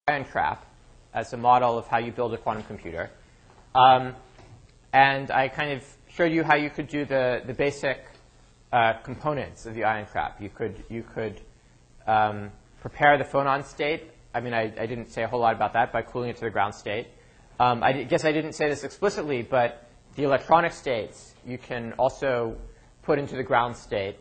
ion trap as a model of how you build a quantum computer. And I kind of showed you how you could do the basic components of the ion trap. You could prepare the phonon state. I mean, I didn't say a whole lot about that by cooling it to the ground state. I guess I didn't say this explicitly, but the electronic states you can also put into the ground state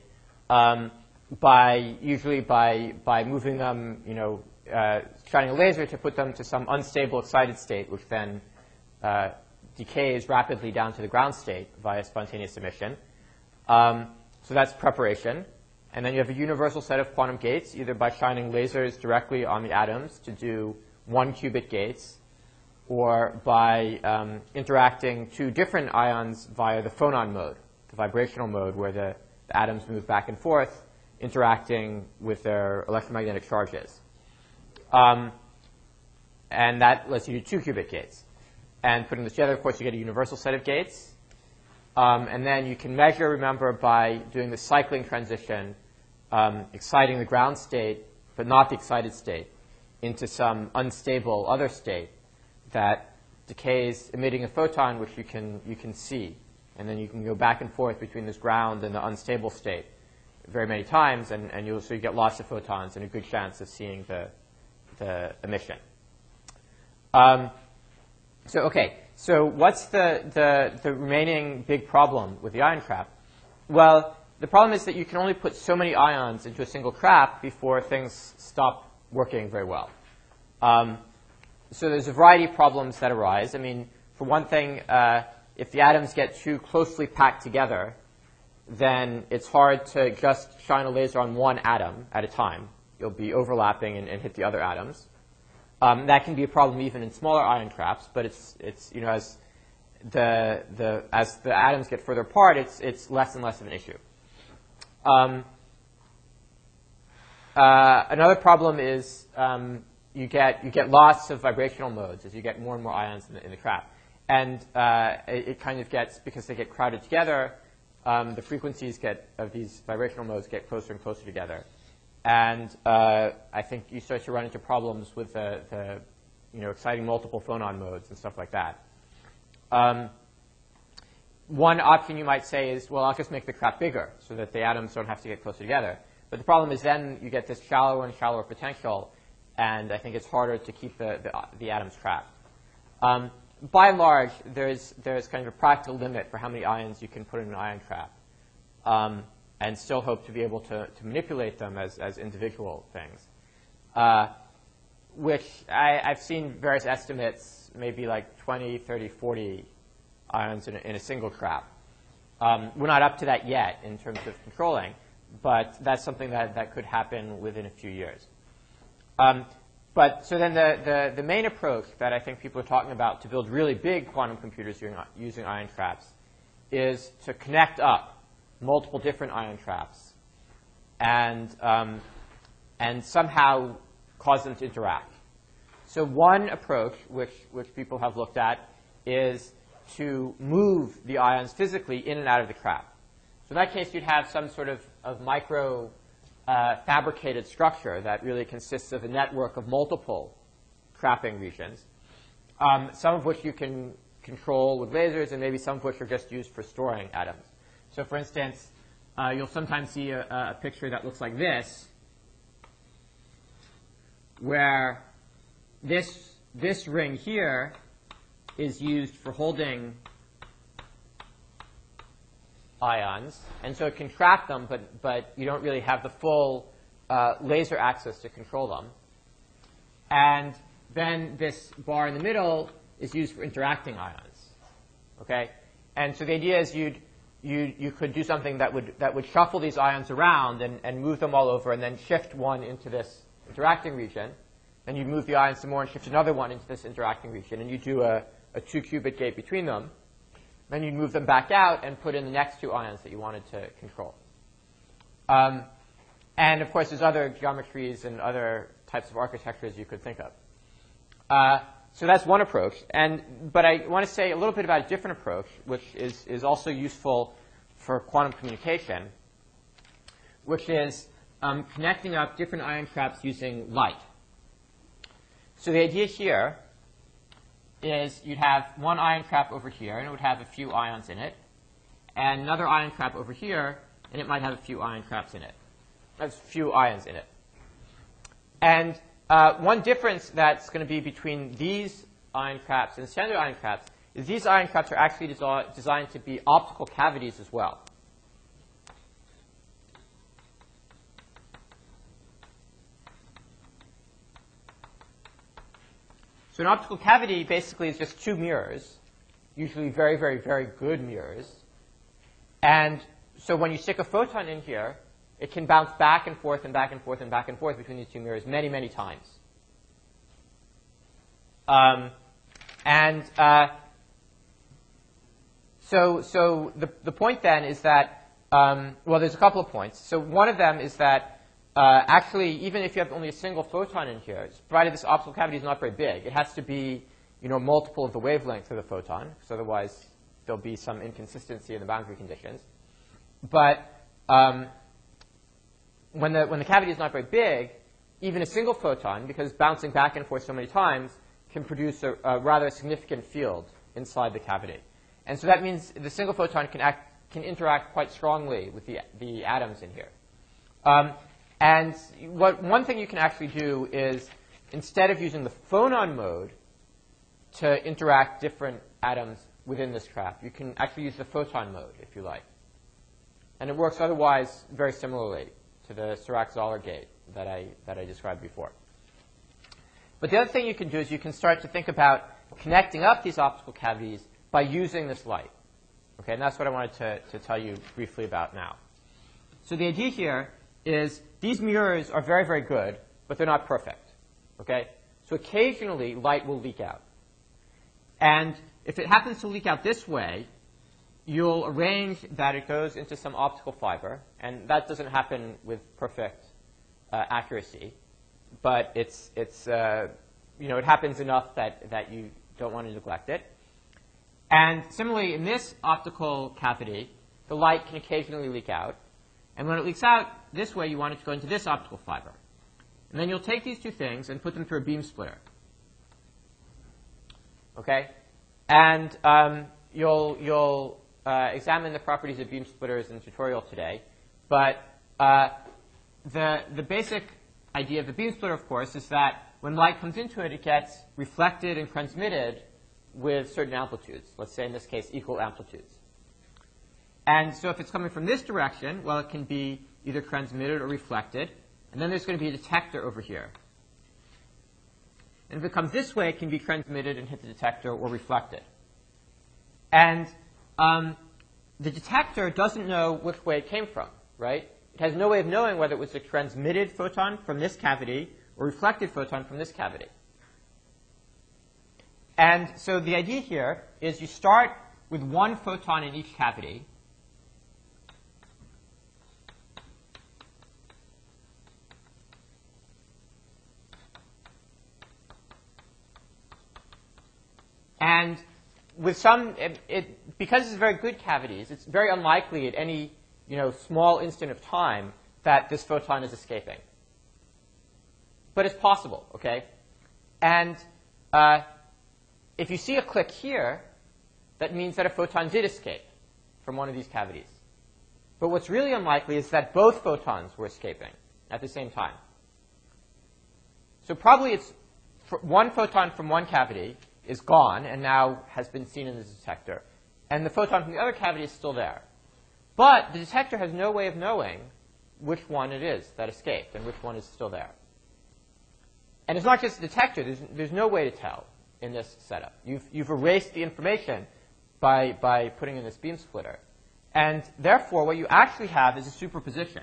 usually by moving them, shining a laser to put them to some unstable excited state, which then decays rapidly down to the ground state via spontaneous emission. So that's preparation. And then you have a universal set of quantum gates, either by shining lasers directly on the atoms to do 1-qubit gates, or by interacting two different ions via the phonon mode, the vibrational mode, where the atoms move back and forth, interacting with their electromagnetic charges. And that lets you do 2-qubit gates. And putting this together, of course, you get a universal set of gates. And then you can measure, remember, by doing the cycling transition, exciting the ground state, but not the excited state, into some unstable other state that decays, emitting a photon, which you can see. And then you can go back and forth between this ground and the unstable state very many times, and so you get lots of photons and a good chance of seeing the emission. So what's the remaining big problem with the ion trap? Well, the problem is that you can only put so many ions into a single trap before things stop working very well. So there's a variety of problems that arise. I mean, for one thing, if the atoms get too closely packed together, then it's hard to just shine a laser on one atom at a time. You'll be overlapping and hit the other atoms. That can be a problem even in smaller ion traps, but it's as the atoms get further apart, it's less and less of an issue. Another problem is you get lots of vibrational modes as you get more and more ions in the trap, and it kind of gets, because they get crowded together, the frequencies of these vibrational modes get closer and closer together. And I think you start to run into problems with the exciting multiple phonon modes and stuff like that. One option you might say is, well, I'll just make the trap bigger so that the atoms don't have to get closer together. But the problem is then you get this shallower and shallower potential, and I think it's harder to keep the atoms trapped. By and large, there's kind of a practical limit for how many ions you can put in an ion trap. And still hope to be able to manipulate them as individual things, which I've seen various estimates, maybe like 20, 30, 40 ions in a single trap. We're not up to that yet in terms of controlling, but that's something that could happen within a few years. So then the main approach that I think people are talking about to build really big quantum computers using ion traps is to connect up multiple different ion traps and somehow cause them to interact. So one approach which people have looked at is to move the ions physically in and out of the trap. So in that case, you'd have some sort of micro fabricated structure that really consists of a network of multiple trapping regions, some of which you can control with lasers, and maybe some of which are just used for storing atoms. So for instance, you'll sometimes see a picture that looks like this, where this ring here is used for holding ions. And so it can trap them, but you don't really have the full laser access to control them. And then this bar in the middle is used for interacting ions. Okay? And so the idea is you could do something that would shuffle these ions around and move them all over, and then shift one into this interacting region. Then you move the ions some more and shift another one into this interacting region, and you do a 2-qubit gate between them. Then you move them back out and put in the next two ions that you wanted to control. And of course, there's other geometries and other types of architectures you could think of. So that's one approach. But I want to say a little bit about a different approach, which is also useful for quantum communication, which is connecting up different ion traps using light. So the idea here is you'd have one ion trap over here, and it would have a few ions in it, and another ion trap over here, and it might have a few ion traps in it. That's a few ions in it. And one difference that's going to be between these ion traps and standard ion traps is these ion traps are actually designed to be optical cavities as well. So an optical cavity basically is just two mirrors, usually very, very, very good mirrors. And so when you stick a photon in here, it can bounce back and forth and back and forth and back and forth between these two mirrors many, many times. So the point then is that, well, there's a couple of points. So one of them is that actually, even if you have only a single photon in here, provided this optical cavity is not very big, it has to be multiple of the wavelength of the photon, because otherwise there'll be some inconsistency in the boundary conditions. But when the cavity is not very big, even a single photon, because bouncing back and forth so many times, can produce a rather significant field inside the cavity. And so that means the single photon can interact quite strongly with the atoms in here. And one thing you can actually do is, instead of using the phonon mode to interact different atoms within this trap, you can actually use the photon mode, if you like. And it works otherwise very similarly to the Sirac-Zoller gate that I described before. But the other thing you can do is you can start to think about connecting up these optical cavities by using this light. Okay, and that's what I wanted to tell you briefly about now. So the idea here is these mirrors are very, very good, but they're not perfect. Okay? So occasionally, light will leak out. And if it happens to leak out this way, you'll arrange that it goes into some optical fiber. And that doesn't happen with perfect accuracy. But it happens enough that you don't want to neglect it. And similarly, in this optical cavity, the light can occasionally leak out. And when it leaks out this way, you want it to go into this optical fiber. And then you'll take these two things and put them through a beam splitter. Okay? And you'll examine the properties of beam splitters in the tutorial today. But the basic idea of the beam splitter, of course, is that when light comes into it, it gets reflected and transmitted with certain amplitudes. Let's say, in this case, equal amplitudes. And so if it's coming from this direction, well, it can be either transmitted or reflected. And then there's going to be a detector over here. And if it comes this way, it can be transmitted and hit the detector or reflected. And the detector doesn't know which way it came from, right? It has no way of knowing whether it was a transmitted photon from this cavity or reflected photon from this cavity. And so the idea here is you start with one photon in each cavity. And with some, because it's very good cavities, it's very unlikely at any small instant of time that this photon is escaping. But it's possible, okay? And if you see a click here, that means that a photon did escape from one of these cavities. But what's really unlikely is that both photons were escaping at the same time. So probably it's one photon from one cavity is gone and now has been seen in the detector. And the photon from the other cavity is still there. But the detector has no way of knowing which one it is that escaped and which one is still there. And it's not just the detector. There's no way to tell in this setup. You've erased the information by putting in this beam splitter. And therefore, what you actually have is a superposition.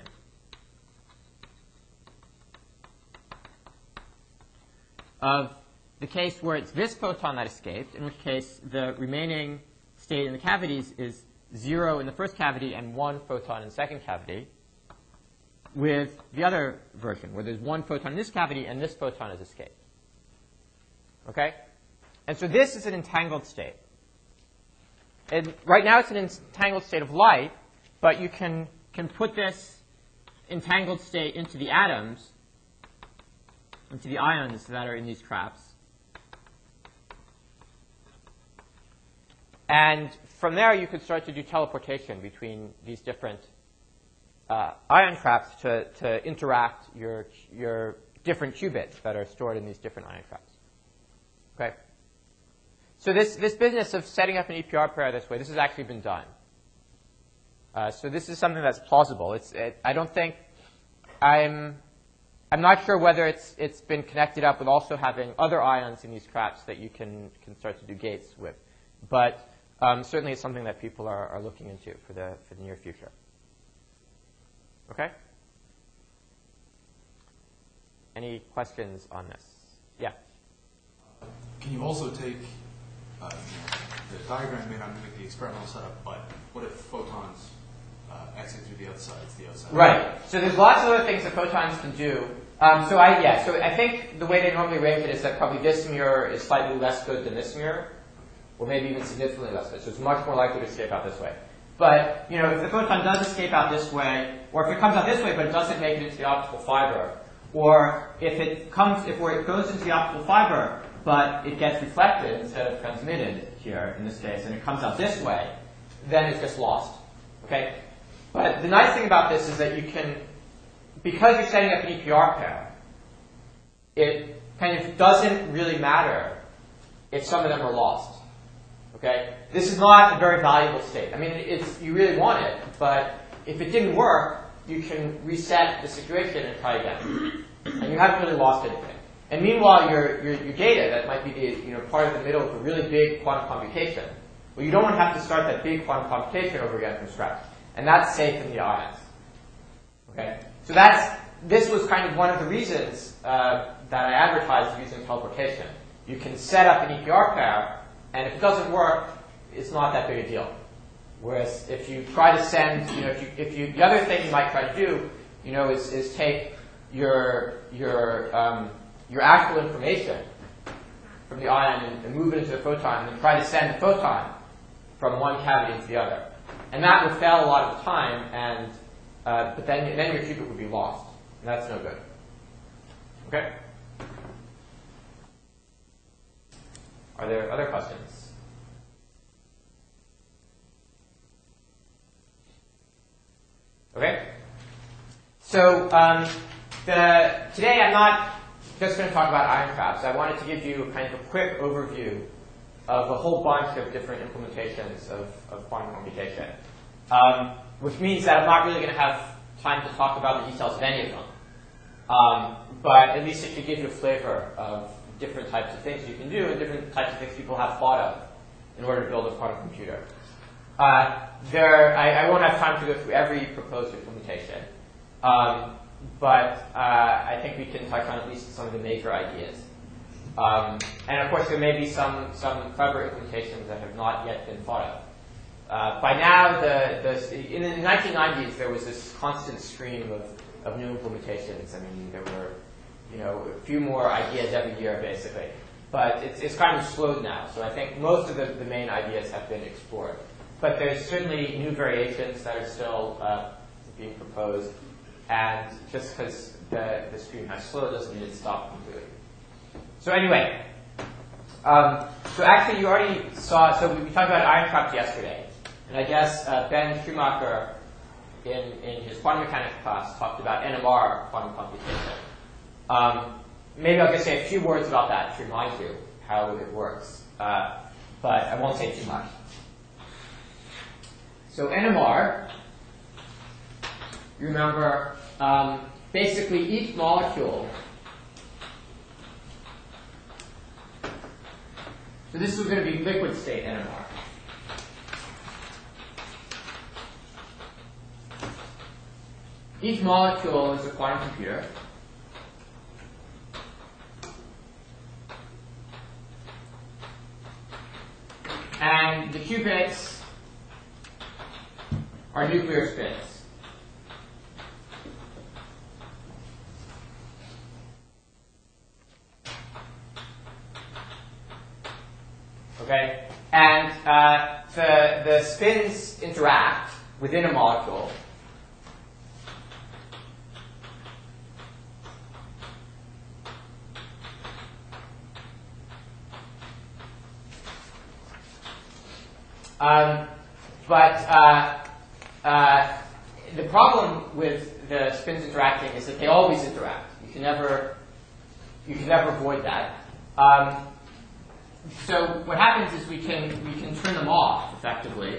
Of the case where it's this photon that escaped, in which case the remaining state in the cavities is 0 in the first cavity and 1 photon in the second cavity, with the other version, where there's 1 photon in this cavity and this photon has escaped. Okay? And so this is an entangled state. And right now it's an entangled state of light, but you can put this entangled state into the atoms, into the ions that are in these traps. And from there, you could start to do teleportation between these different ion traps to interact your different qubits that are stored in these different ion traps. Okay? So this business of setting up an EPR pair this way, this has actually been done. So this is something that's plausible. I don't think I'm not sure whether it's been connected up with also having other ions in these traps that you can start to do gates with. But certainly it's something that people are looking into for the near future. Okay? Any questions on this? Yeah? Can you also take, the diagram may not mimic the experimental setup, but what if photons exit through the outside? Right. So there's lots of other things that photons can do. So I think the way they normally arrange it is that probably this mirror is slightly less good than this mirror, or maybe even significantly less good. So it's much more likely to escape out this way. But if the photon does escape out this way, or if it comes out this way but it doesn't make it into the optical fiber, or if it goes into the optical fiber but it gets reflected instead of transmitted here in this case, and it comes out this way, then it's just lost. Okay? But the nice thing about this is that you can, because you're setting up an EPR pair, it kind of doesn't really matter if some of them are lost. Okay? This is not a very valuable state. I mean, you really want it, but if it didn't work, you can reset the situation and try again. And you haven't really lost anything. And meanwhile, your data, that might be part of the middle of a really big quantum computation, well, you don't want to have to start that big quantum computation over again from scratch. And that's safe in the ions. Okay? So this was kind of one of the reasons that I advertised using teleportation. You can set up an EPR pair, and if it doesn't work, it's not that big a deal. Whereas if you try to send, the other thing you might try to do, is take your actual information from the ion and move it into the photon, and then try to send the photon from one cavity into the other. And that would fail a lot of the time, and but then your qubit would be lost, and that's no good. Okay? Are there other questions? Okay. So today I'm not just going to talk about ion traps. I wanted to give you kind of a quick overview of a whole bunch of different implementations of quantum computation, which means that I'm not really going to have time to talk about the details of any of them. But at least it should give you a flavor of different types of things you can do and different types of things people have thought of in order to build a quantum computer. I won't have time to go through every proposed implementation, but I think we can touch on at least some of the major ideas. And of course, there may be some clever implementations that have not yet been thought of. By now, in the 1990s, there was this constant stream of new implementations. I mean, there were a few more ideas every year, basically. But it's kind of slowed now. So I think most of the main ideas have been explored. But there's certainly new variations that are still being proposed. And just because the stream has slowed doesn't mean it's stopped completely. So anyway, so actually you already saw, so we talked about ion traps yesterday. And I guess Ben Schumacher in his quantum mechanics class talked about NMR quantum computation. Maybe I'll just say a few words about that to remind you how it works. But I won't say too much. So NMR, you remember, basically each molecule, so this is going to be liquid state NMR. Each molecule is a quantum computer. And the qubits are nuclear spins. Okay? And the spins interact within a molecule. The problem with the spins interacting is that they always interact. You can never avoid that. So what happens is we can turn them off effectively.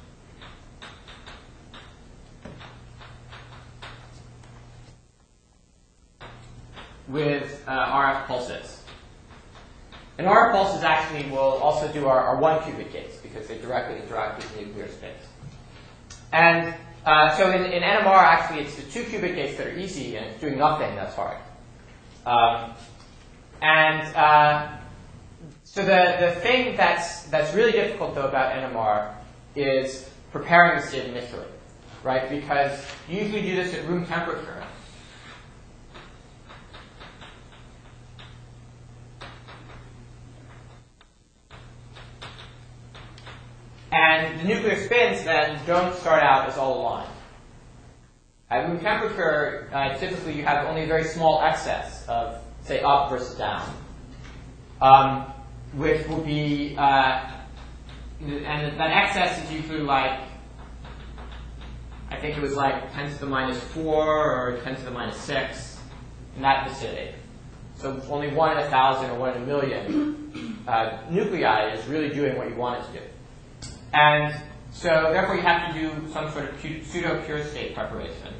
With RF pulses. And RF pulses actually will also do our 1-qubit gates because they directly interact with nuclear spins. And so in NMR, actually, it's the 2-qubit gates that are easy, and it's doing nothing that's hard. So the thing that's really difficult, though, about NMR is preparing the state initially, right? Because you usually do this at room temperature. And the nuclear spins then don't start out as all aligned. At room temperature, typically you have only a very small excess of, say, up versus down, which will be, and that excess is usually like, I think it was like 10 to the minus 4 or 10 to the minus 6, in that vicinity. So only 1 in 1,000 or 1 in a million nuclei is really doing what you want it to do. And so therefore you have to do some sort of pseudo-pure state preparation.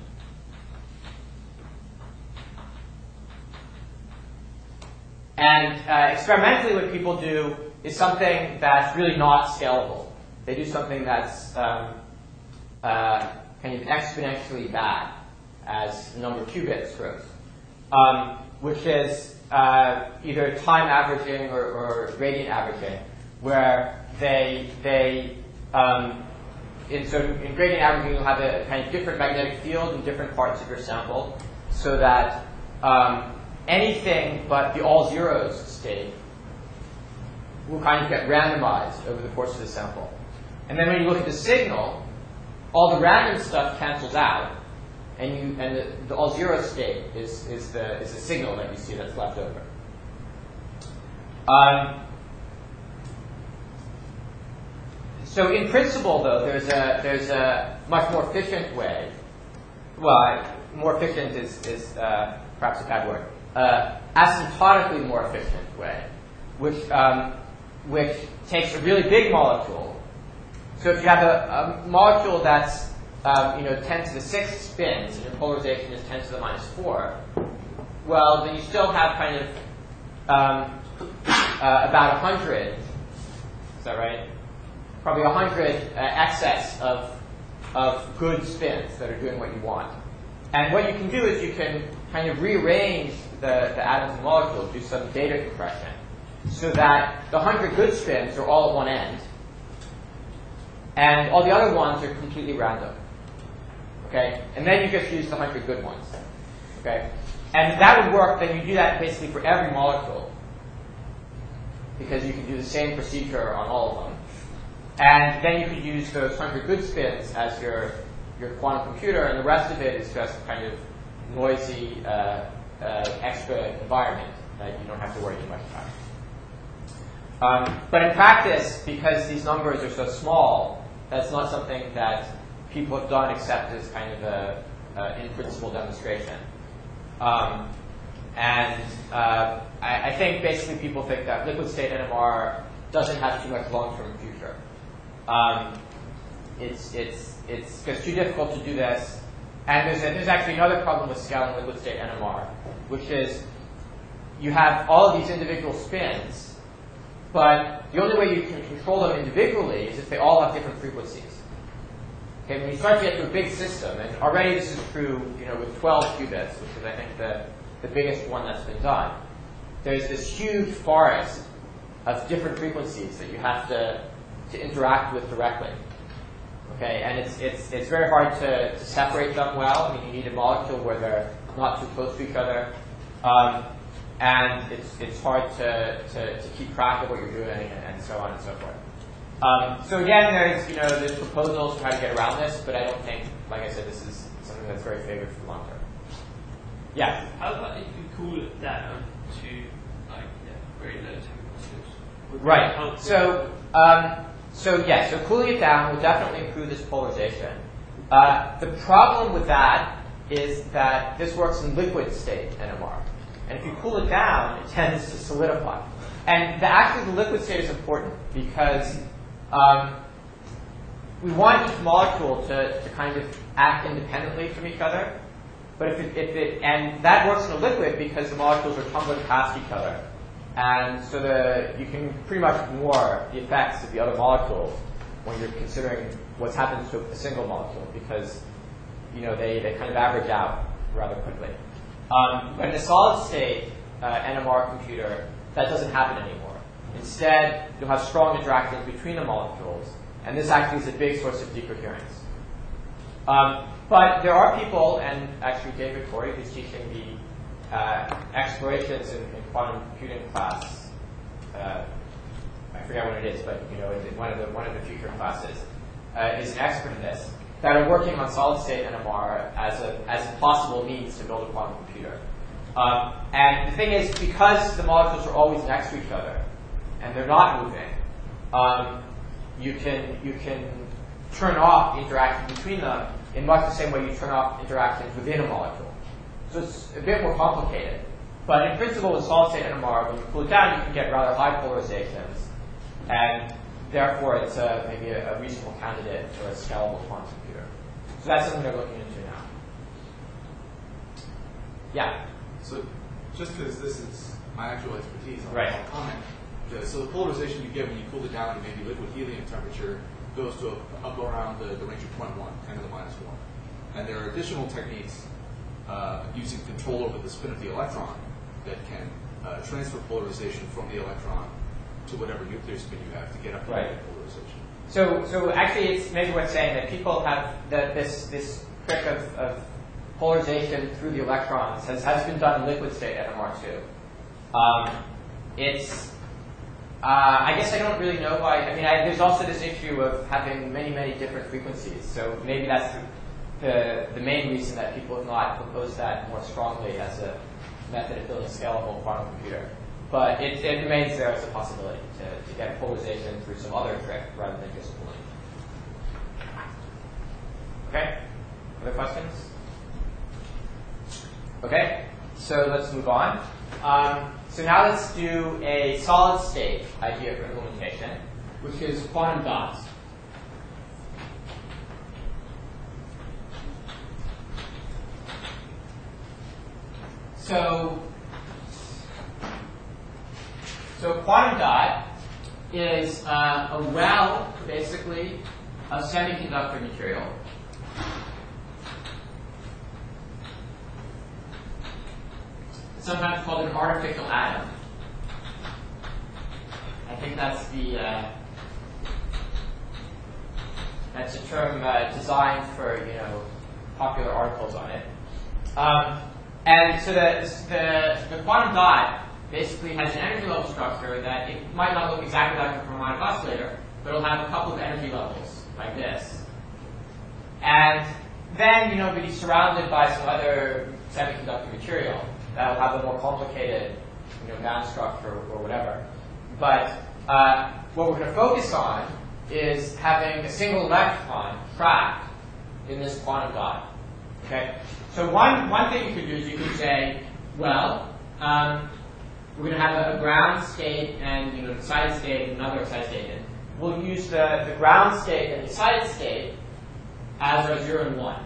And experimentally what people do is something that's really not scalable. They do something that's kind of exponentially bad as the number of qubits grows, which is either time averaging or gradient averaging, where in gradient averaging, you'll have a kind of different magnetic field in different parts of your sample, so that anything but the all zeros state will kind of get randomized over the course of the sample. And then when you look at the signal, all the random stuff cancels out, and the all zero state is the signal that you see that's left over. So in principle, though, there's a much more efficient way. Well, more efficient is perhaps a bad word. Asymptotically more efficient way, which takes a really big molecule. So if you have a molecule that's 10 to the 6 spins and your polarization is 10 to the minus 4, well, then you still have kind of about 100. Is that right? Probably 100 excess of good spins that are doing what you want. And what you can do is you can kind of rearrange the atoms and molecules, do some data compression, so that the 100 good spins are all at one end, and all the other ones are completely random. Okay? And then you just use the 100 good ones. Okay? And that would work, then you do that basically for every molecule, because you can do the same procedure on all of them. And then you could use those 100 good spins as your quantum computer, and the rest of it is just kind of noisy, extra environment that you don't have to worry too much about. But in practice, because these numbers are so small, that's not something that people have done except as kind of an in-principle demonstration. I think basically people think that liquid state NMR doesn't have too much long-term future. It's just too difficult to do this. And there's actually another problem with scaling liquid state NMR, which is you have all of these individual spins, but the only way you can control them individually is if they all have different frequencies. Okay, when you start to get to a big system, and already this is true, with 12 qubits, which is I think the biggest one that's been done, there's this huge forest of different frequencies that you have to interact with directly. Okay, and it's very hard to separate them well. I mean, you need a molecule where they're not too close to each other, and it's hard to keep track of what you're doing, and so on and so forth. So again, there's proposals to try to get around this, but I don't think, like I said, this is something that's very favored for the long term. Yeah. How about if you cool it down to very low temperatures? Right. So yeah, so cooling it down will definitely improve this polarization. The problem with that is that this works in liquid state NMR. And if you cool it down, it tends to solidify. And actually the liquid state is important because we want each molecule to kind of act independently from each other. But and that works in a liquid because the molecules are tumbling past each other. And so you can pretty much ignore the effects of the other molecules when you're considering what's happened to a single molecule because they kind of average out rather quickly. But in a solid state NMR computer, that doesn't happen anymore. Instead, you'll have strong interactions between the molecules, and this actually is a big source of decoherence. But there are people, and actually David Corey, who's teaching the explorations in quantum computing class. I forget what it is, but in one of the future classes, is an expert in this. That are working on solid-state NMR as a possible means to build a quantum computer. And the thing is, because the molecules are always next to each other and they're not moving, you can turn off the interaction between them in much the same way you turn off interactions within a molecule. So it's a bit more complicated. But in principle, with solid-state NMR, when you cool it down, you can get rather high polarizations, and therefore it's maybe a reasonable candidate for a scalable quantum computer. So that's something they're looking into now. Yeah? So just because this is my actual expertise, Right. I'll comment. So the polarization you get when you cool it down to maybe liquid helium temperature goes to up around the range of 0.1, 10 to the minus 1. And there are additional techniques using control over the spin of the electron that can transfer polarization from the electron to whatever nuclear spin you have to get up to Right. that polarization. So actually, it's maybe worth saying that people have this trick of polarization through the electrons has been done in liquid state NMR too. I guess I don't really know why. I mean, there's also this issue of having many different frequencies. So maybe that's the main reason that people have not proposed that more strongly as a method of building a scalable quantum computer. But it remains there as a possibility to get polarization through some other trick rather than just cooling. Okay? Other questions? Okay, so let's move on. So now let's do a solid state idea for implementation, which is quantum dots. So quantum dot is a well, basically, of semiconductor material. It's sometimes called an artificial atom. I think that's that's a term designed for popular articles on it. And so the quantum dot basically has an energy level structure that it might not look exactly like a harmonic oscillator, but it'll have a couple of energy levels like this. And then it'll be surrounded by some other semiconductor material that'll have a more complicated band structure or whatever. But what we're going to focus on is having a single electron trapped in this quantum dot. Okay? So one thing you could do is you could say, well, we're going to have a ground state and an excited state and another excited state. And we'll use the ground state and the excited state as our 0 and 1.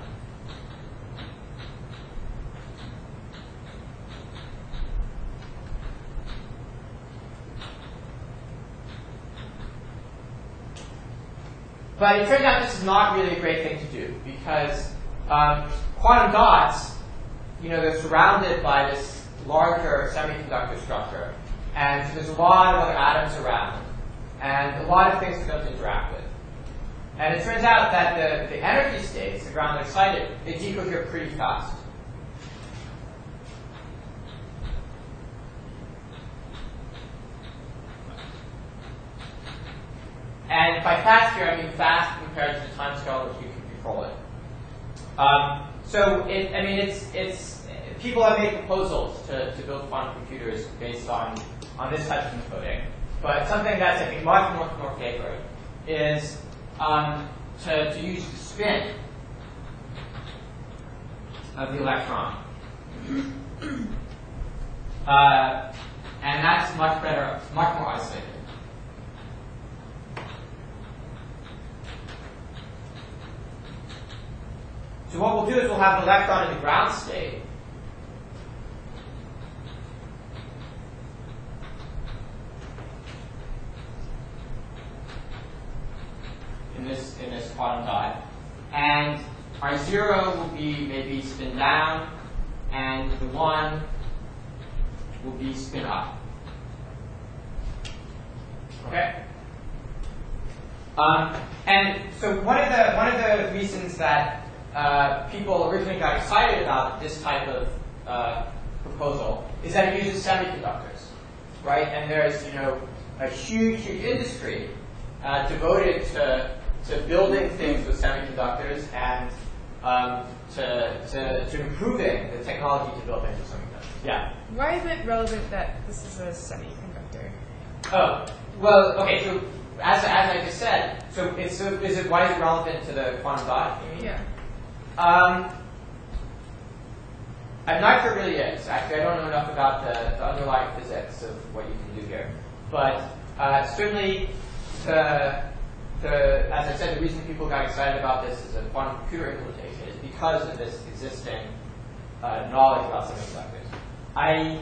But it turns out this is not really a great thing to do because quantum dots, they're surrounded by this larger semiconductor structure, and so there's a lot of other atoms around, and a lot of things for them to interact with. And it turns out that the energy states, the ground excited, they decohere pretty fast. And by fast here, I mean fast compared to the time scale at which you can control it. It's people have made proposals to build quantum computers based on this type of encoding. But something that's, I think, much more favored is to use the spin of the electron. And that's much better, much more isolated. So what we'll do is we'll have the electron in the ground state. In this quantum dot. And our 0 will be maybe spin down, and the 1 will be spin up. Okay? And so one of the reasons that people originally got excited about this type of proposal is that it uses semiconductors, right? And there's a huge industry devoted to building things with semiconductors and to improving the technology to build things with semiconductors. Yeah. Why is it relevant that this is a semiconductor? Oh, well, okay. So as I just said, why is it relevant to the quantum dot? Yeah. I'm not sure it really is. Actually, I don't know enough about the underlying physics of what you can do here. But certainly, as I said, the reason people got excited about this as a quantum computer implementation is because of this existing knowledge about semiconductors.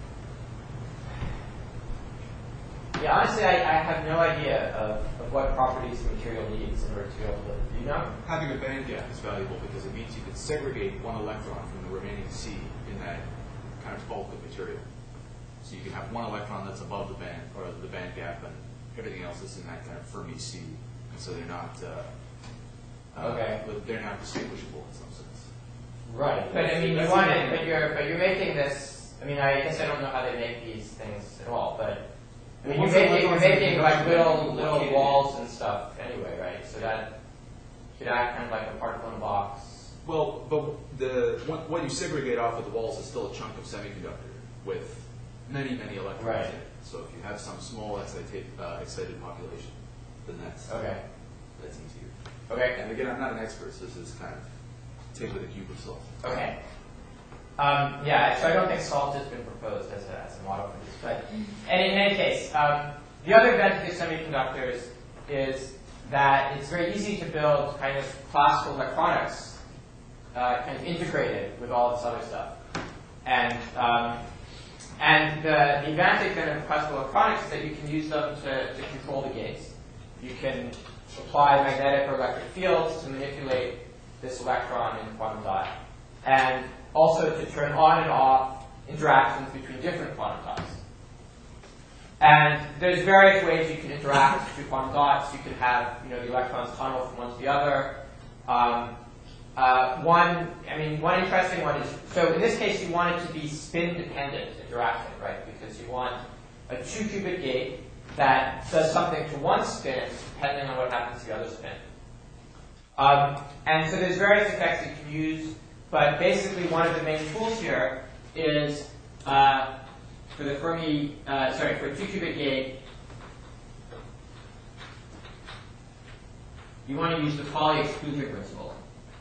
Honestly, I have no idea of what properties the material needs in order to be able to. Do you know? Having a band gap is valuable because it means you can segregate one electron from the remaining C in that kind of bulk of material. So you can have one electron that's above the band or the band gap, and everything else is in that kind of Fermi C, and so they're not they're not distinguishable in some sense. Right, but I mean, but you're making this. I mean, I guess I don't know how they make these things at all, but I mean, you're making like little walls and stuff anyway, right? So that should act kind of like a particle in a box. Well, but what you segregate off of the walls is still a chunk of semiconductor with many electrons right. in it. So if you have some small excited population, then that's easier. Okay. And again, I'm not an expert, so this is kind of take with a cube of salt. Okay. So I don't think salt has been proposed as a model for this. But in any case, the other advantage of semiconductors is that it's very easy to build kind of classical electronics kind of integrated with all this other stuff. And the advantage then of classical electronics is that you can use them to control the gates. You can apply magnetic or electric fields to manipulate this electron in the quantum dot, and also to turn on and off interactions between different quantum dots. And there's various ways you can interact with two quantum dots. You can have the electrons tunnel from one to the other. One interesting one is, so in this case you want it to be spin-dependent interaction, right? Because you want a 2-qubit gate that does something to one spin depending on what happens to the other spin. And so there's various effects you can use, but basically one of the main tools here is for a 2-qubit gate, you want to use the Pauli exclusion principle.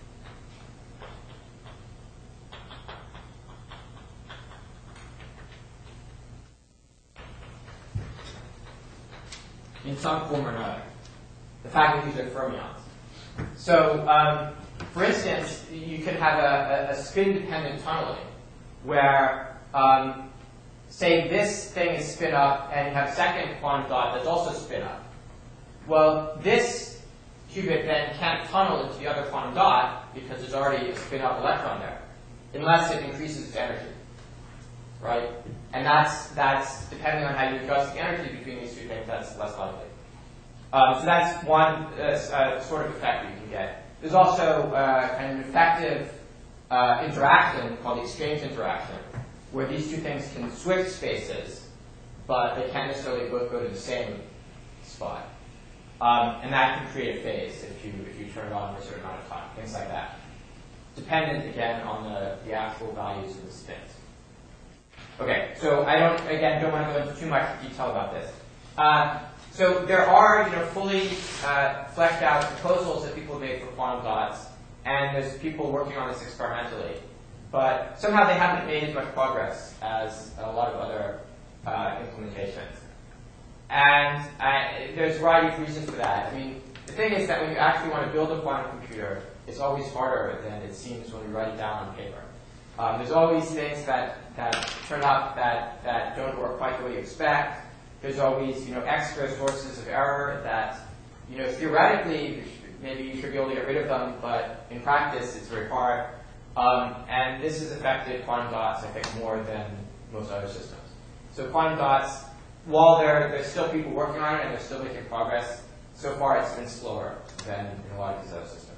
In some form or another. The fact that these are fermions. So, for instance, you can have a spin-dependent tunneling where, say, this thing is spin up and you have a second quantum dot that's also spin up. Well, this qubit then can't tunnel into the other quantum dot because there's already a spin up electron there, unless it increases its energy, right? And that's depending on how you adjust the energy between these two things, that's less likely. So that's one sort of effect that you can get. There's also kind of an effective interaction called the exchange interaction, where these two things can switch spaces, but they can't necessarily both go to the same spot. And that can create a phase if you turn it on for a certain amount of time, things like that. Dependent, again, on the actual values of the spins. Okay, so I don't want to go into too much detail about this. So there are, fully fleshed out proposals that people make for quantum dots, and there's people working on this experimentally. But somehow they haven't made as much progress as a lot of other implementations. And there's a variety of reasons for that. I mean, the thing is that when you actually want to build a quantum computer, it's always harder than it seems when we write it down on paper. There's always things that turn up that don't work quite the way you expect. There's always, extra sources of error that, theoretically, maybe you should be able to get rid of them, but in practice, it's very hard. And this has affected quantum dots, I think, more than most other systems. So quantum dots, while there's still people working on it and they're still making progress, so far it's been slower than in a lot of these other systems.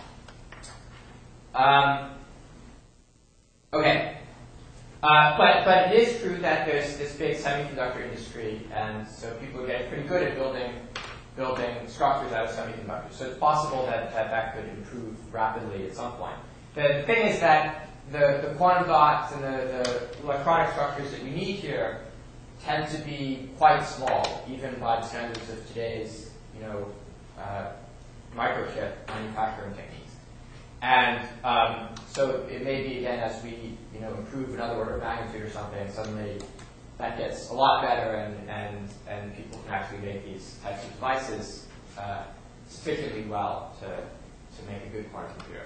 Okay. But it is true that there's this big semiconductor industry, and so people are getting pretty good at building structures out of semiconductors. So it's possible that could improve rapidly at some point. The thing is that the quantum dots and the electronic structures that we need here tend to be quite small, even by the standards of today's, microchip manufacturing techniques. And so it may be, again, as we improve another order of magnitude or something, suddenly that gets a lot better, and people can actually make these types of devices sufficiently well to make a good quantum computer.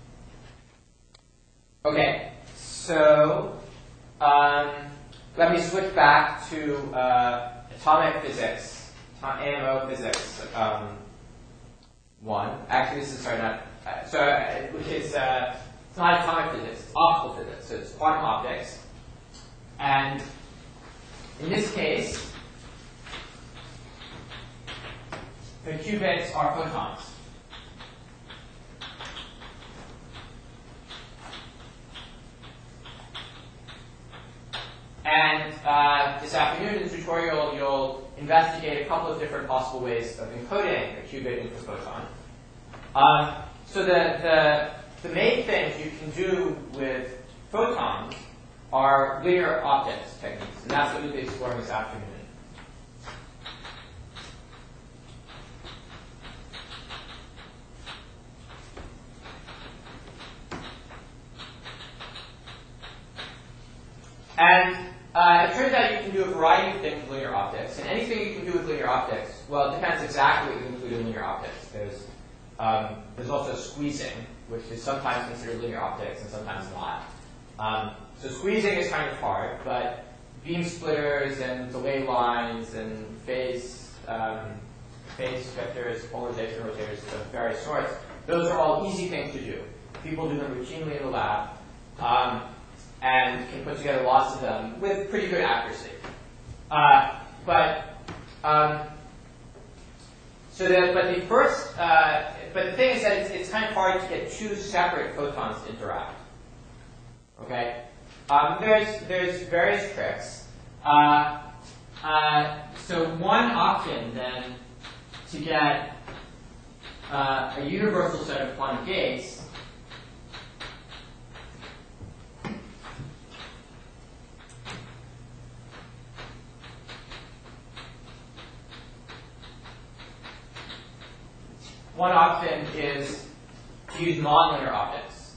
Okay, so let me switch back to atomic physics, AMO physics 1. Actually, this is, sorry, not, which is, it's not atomic physics, it's optical physics, so it's quantum optics. And in this case, the qubits are photons. And this afternoon in the tutorial, you'll investigate a couple of different possible ways of encoding a qubit into a photon. So the main things you can do with photons are linear optics techniques, and that's what we'll be exploring this afternoon. And it turns out you can do a variety of things with linear optics, and anything you can do with linear optics, well, it depends exactly what you include in linear optics. There's also squeezing, which is sometimes considered linear optics and sometimes not. So squeezing is kind of hard, but beam splitters and delay lines and phase vectors, polarization rotators of various sorts, those are all easy things to do. People do them routinely in the lab. And can put together lots of them with pretty good accuracy. But the thing is that it's kind of hard to get two separate photons to interact. Okay, there's various tricks. So one option then to get a universal set of quantum gates. One option is to use nonlinear optics.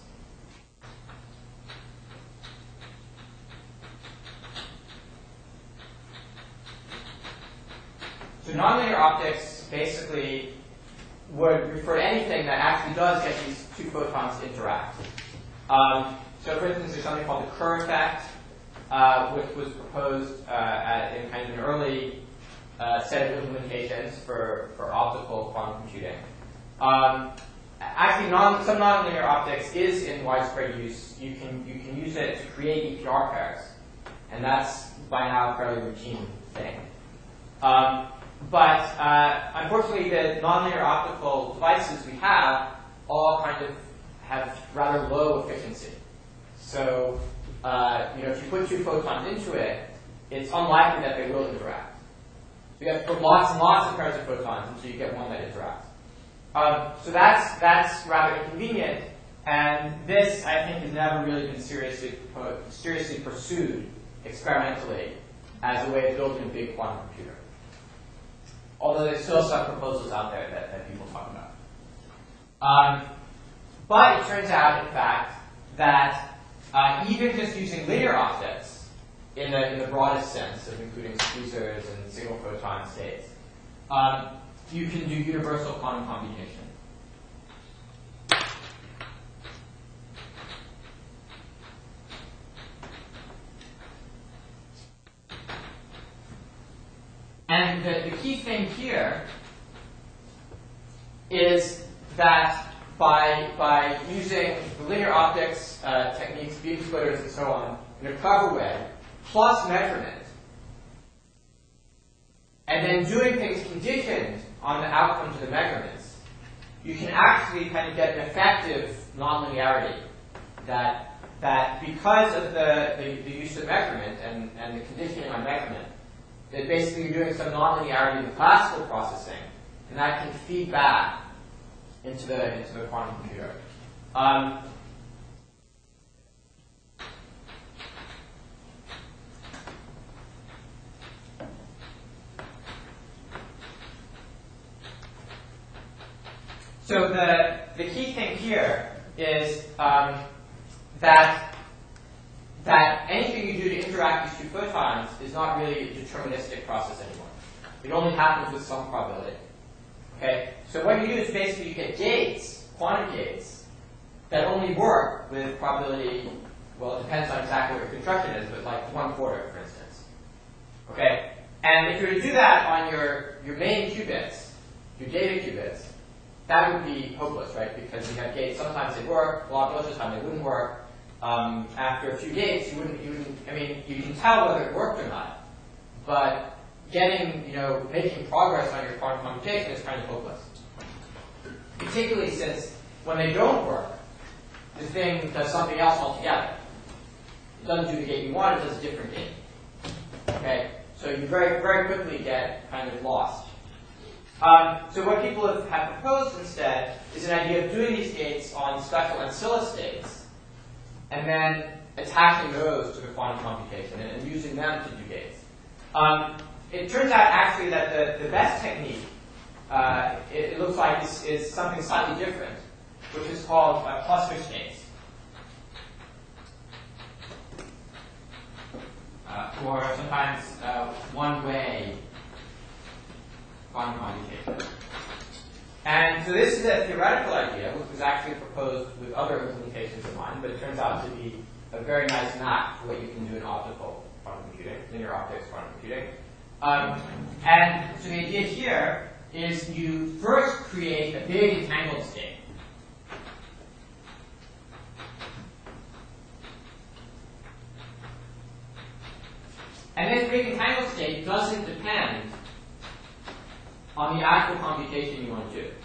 So nonlinear optics basically would refer to anything that actually does get these two photons to interact. So for instance, there's something called the Kerr effect, which was proposed in kind of an early set of implementations for optical quantum computing. Actually, some nonlinear optics is in widespread use. You can use it to create EPR pairs, and that's by now a fairly routine thing. But unfortunately, the nonlinear optical devices we have all kind of have rather low efficiency. So if you put two photons into it, it's unlikely that they will interact. So you have to put lots and lots of pairs of photons until you get one that interacts. So that's rather inconvenient, and this, I think, has never really been seriously pursued experimentally as a way of building a big quantum computer. although there's still some proposals out there that people talk about. But it turns out, in fact, that even just using linear optics in the broadest sense of including squeezers and single photon states, you can do universal quantum computation. And the key thing here is that by using the linear optics techniques, beam splitters, and so on, in a clever way, plus measurement, and then doing things conditioned on the outcomes of the measurements, you can actually kind of get an effective nonlinearity that because of the use of measurement and the conditioning on measurement, that basically you're doing some nonlinearity in the classical processing, and that can feed back into the quantum computer. So the key thing here is that anything you do to interact these two photons is not really a deterministic process anymore. It only happens with some probability. Okay? So what you do is basically you get gates, quantum gates, that only work with probability, well, it depends on exactly what your construction is, but like 1/4, for instance. Okay? And if you were to do that on your main qubits, your data qubits, that would be hopeless, right? Because you have gates, sometimes they work, most of the time they wouldn't work. After a few gates, you can tell whether it worked or not, but making progress on your quantum computation is kind of hopeless. Particularly since when they don't work, the thing does something else altogether. It doesn't do the gate you want, it does a different gate. Okay? So you very, very quickly get kind of lost. So what people have proposed instead is an idea of doing these gates on special ancilla states, and then attaching those to the quantum computation and using them to do gates. It turns out actually that the best technique, it looks like, is something slightly different, which is called cluster states. Or sometimes one-way quantum computation. And so this is a theoretical idea, which was actually proposed with other implementations in mind, but it turns out to be a very nice map for what you can do in optical quantum computing, linear optics quantum computing. And so the idea here is you first create a big entangled state. And this big entangled state doesn't depend on the actual computation you want to do.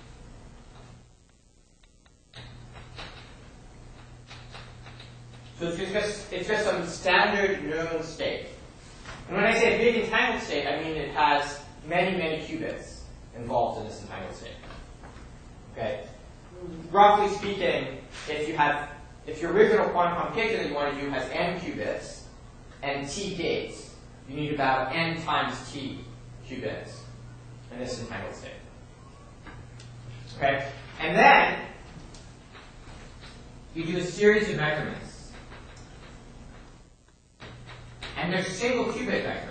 So it's just some standard known state. And when I say a big entangled state, I mean it has many, many qubits involved in this entangled state. Okay? Roughly speaking, if your original quantum computation that you want to do has n qubits and t gates, you need about n times t qubits in this entangled state. Okay? And then you do a series of measurements. And they're single qubit measurements.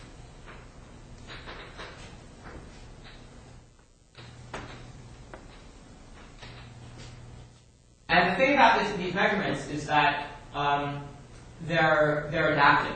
And the thing about these measurements is that they're adaptive.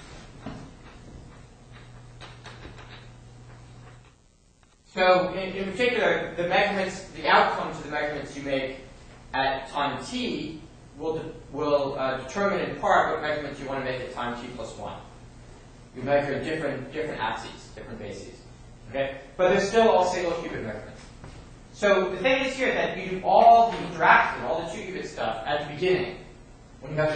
So in particular, the measurements, the outcomes of the measurements you make at time t will determine in part what measurements you want to make at time t plus 1. You measure in different axes, different bases. Okay? But they're still all single qubit measurements. So the thing is here that you do all the interaction, all the 2-qubit stuff at the beginning, when you have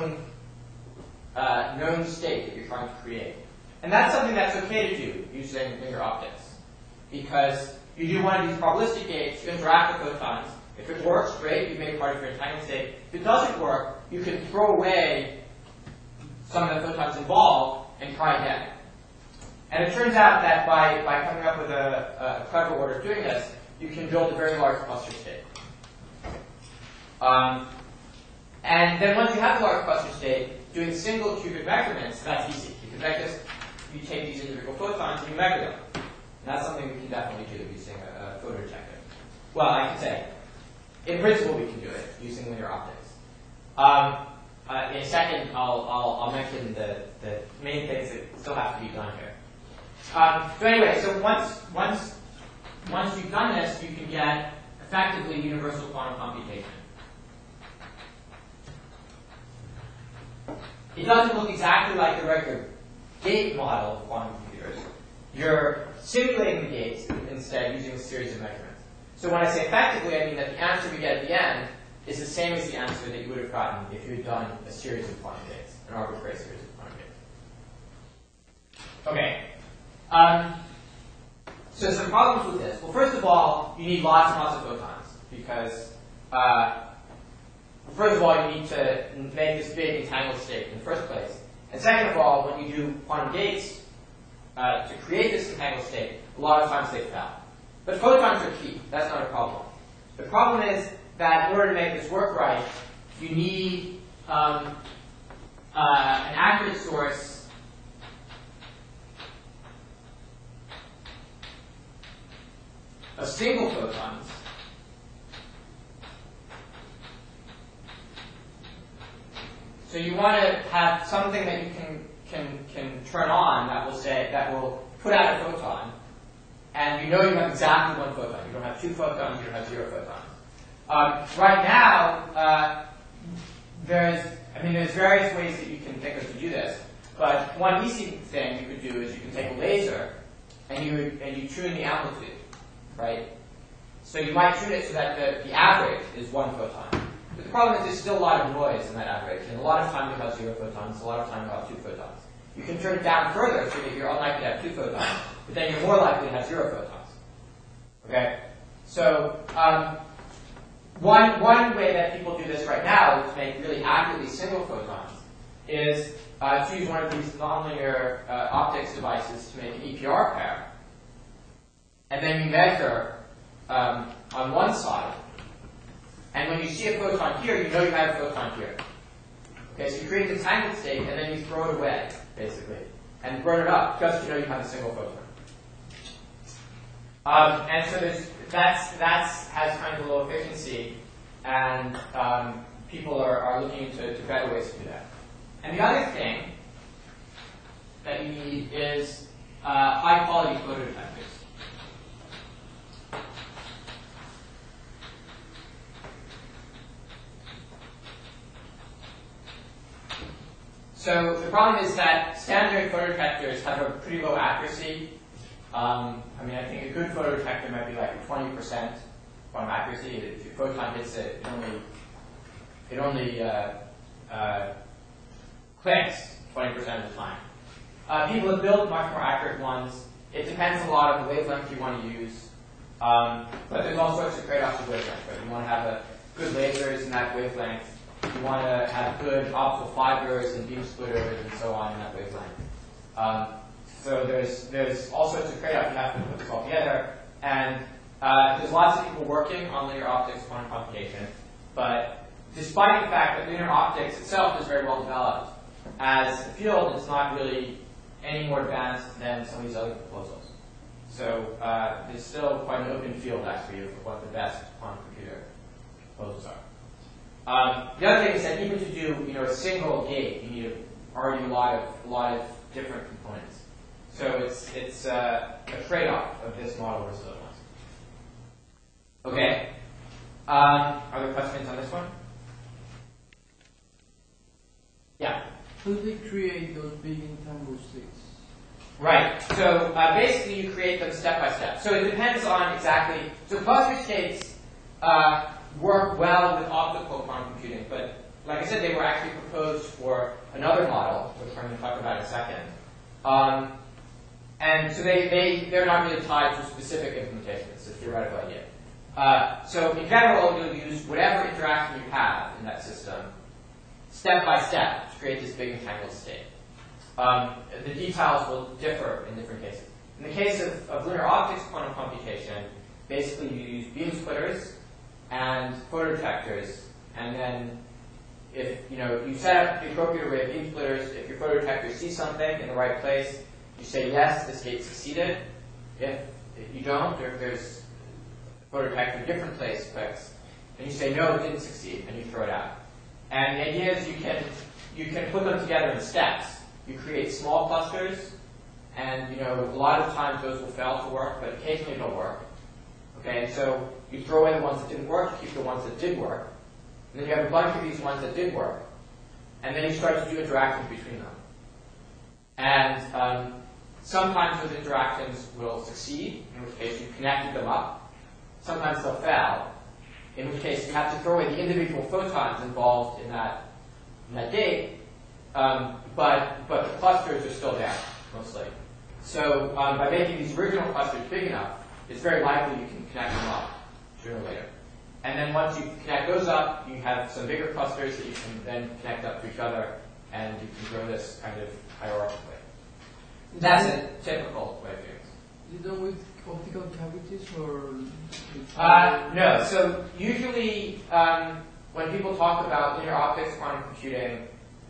a known state that you're trying to create. And that's something that's okay to do using linear optics. Because you do one of these probabilistic gates, you interact with photons. If it works, great, you make part of your entangled state. If it doesn't work, you can throw away some of the photons involved and try again. And it turns out that by coming up with a clever order of doing this, you can build a very large cluster state. And then once you have a large cluster state, doing single qubit measurements, that's easy. You can you take these individual photons and you measure them. And that's something we can definitely do using a photodetector. Well, I can say, in principle, we can do it using linear optics. In a second, I'll mention the main things that still have to be done here. So anyway, so once you've done this, you can get effectively universal quantum computation. It doesn't look exactly like the regular gate model of quantum computers. You're simulating the gates instead using a series of measurements. So when I say effectively, I mean that the answer we get at the end is the same as the answer that you would have gotten if you had done a series of quantum gates, an arbitrary series of quantum gates. Okay. So some problems with this. Well, first of all, you need lots and lots of photons because, first of all, you need to make this big entangled state in the first place. And second of all, when you do quantum gates to create this entangled state, a lot of times they fail. But photons are key. That's not a problem. The problem is that in order to make this work right, you need an accurate source of single photons so you want to have something that you can turn on that will put out a photon, and you know you have exactly one photon. You don't have two photons, you don't have 0 photons. Right now, there's various ways that you can think of to do this, but one easy thing you could do is you can take a laser and you tune the amplitude, right? So you might tune it so that the average is 1 photon. But the problem is there's still a lot of noise in that average, and a lot of time you'll have 0 photons, a lot of time you'll have 2 photons. You can turn it down further so that you're unlikely to have 2 photons, but then you're more likely to have 0 photons. Okay? So one way that people do this right now to make really accurately single photons is to use one of these nonlinear optics devices to make an EPR pair. And then you measure on one side. And when you see a photon here, you know you have a photon here. Okay, so you create this entangled state, and then you throw it away, basically, and burn it up just to know you have a single photon. And so that has kind of a low efficiency, and people are looking into better ways to do that. And the other thing that you need is high-quality photodetectors. So the problem is that standard photodetectors have a pretty low accuracy. I think a good photodetector might be like 20% quantum accuracy. If your photon hits it, it only clicks 20% of the time. People have built much more accurate ones. It depends a lot on the wavelength you want to use. But there's all sorts of trade-offs with wavelength. Right? You want to have good lasers in that wavelength. You want to have good optical fibers and beam splitters and so on in that wavelength. So there's all sorts of trade-offs. You have to put this all together. And there's lots of people working on linear optics quantum computation. But despite the fact that linear optics itself is very well developed, as a field, it's not really any more advanced than some of these other proposals. So there's still quite an open field, actually, of what the best quantum computer proposals are. The other thing is that even to do a single gate, you need to argue a lot of different components. So it's a trade-off of this model versus other ones. Okay. Are there questions on this one? Yeah. How do they create those big entangled states? Right. So basically, you create them step by step. So it depends on exactly. So cluster states work well with optical quantum computing, but like I said, they were actually proposed for another model, which I'm going to talk about in a second. And so they're not really tied to specific implementation. It's a theoretical idea. So in general, you'll use whatever interaction you have in that system, step by step, to create this big entangled state. the details will differ in different cases. In the case of linear optics quantum computation, basically you use beam splitters and photodetectors, and then if you set up the appropriate array of beam splitters, if your photodetector sees something in the right place, you say yes, this gate succeeded. If you don't, or if there's a photodetector in a different place fixed, then you say no, it didn't succeed, and you throw it out. And the idea is you can put them together in steps. You create small clusters, and a lot of times those will fail to work, but occasionally they'll work. Okay, and so you throw away the ones that didn't work, you keep the ones that did work, and then you have a bunch of these ones that did work, and then you start to do interactions between them. And sometimes those interactions will succeed, in which case you connected them up. Sometimes they'll fail, in which case you have to throw away the individual photons involved in that gate, but the clusters are still there, mostly. So by making these original clusters big enough, it's very likely you can connect them up sooner or later. And then once you connect those up, you have some bigger clusters that you can then connect up to each other, and you can grow this kind of hierarchically. That's a typical way of doing it. Is it done with optical cavities or? No. So usually, when people talk about linear optics quantum computing,